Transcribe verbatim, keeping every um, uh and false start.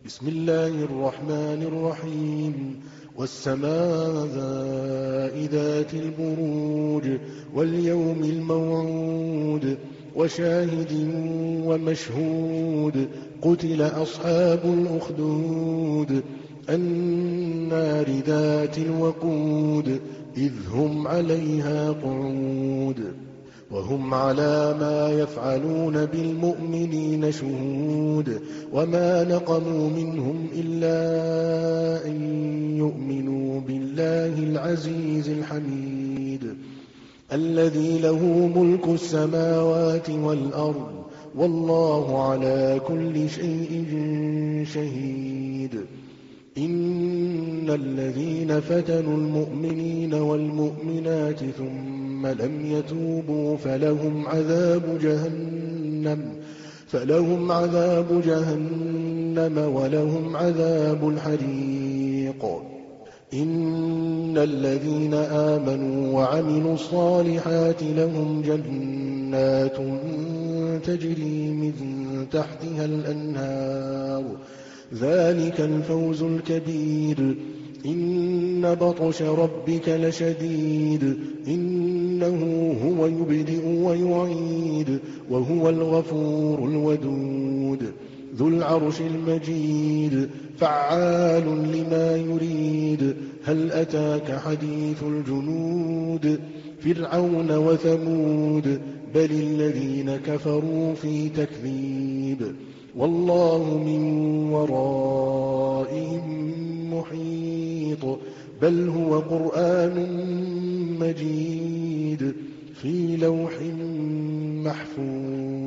بسم الله الرحمن الرحيم والسماء ذات البروج واليوم الموعود وشاهد ومشهود قتل أصحاب الأخدود النار ذات الوقود إذ هم عليها قعود وهم على ما يفعلون بالمؤمنين شهود وما نقموا منهم إلا أن يؤمنوا بالله العزيز الحميد الذي له ملك السماوات والأرض والله على كل شيء شهيد إن الذين فتنوا المؤمنين والمؤمنات ثم لم يتوبوا فلهم عذاب جهنم فلهم عذاب جهنم ولهم عذاب الحريق إن الذين آمنوا وعملوا الصالحات لهم جنات تجري من تحتها الأنهار ذلك الفوز الكبير إن بطش ربك لشديد إنه هو يبدئ ويعيد وهو الغفور الودود ذو العرش المجيد فعال لما يريد هل أتاك حديث الجنود فرعون وثمود بل الذين كفروا في تكذيب والله من ورائهم محيط بل هو قرآن مجيد في لوح محفوظ.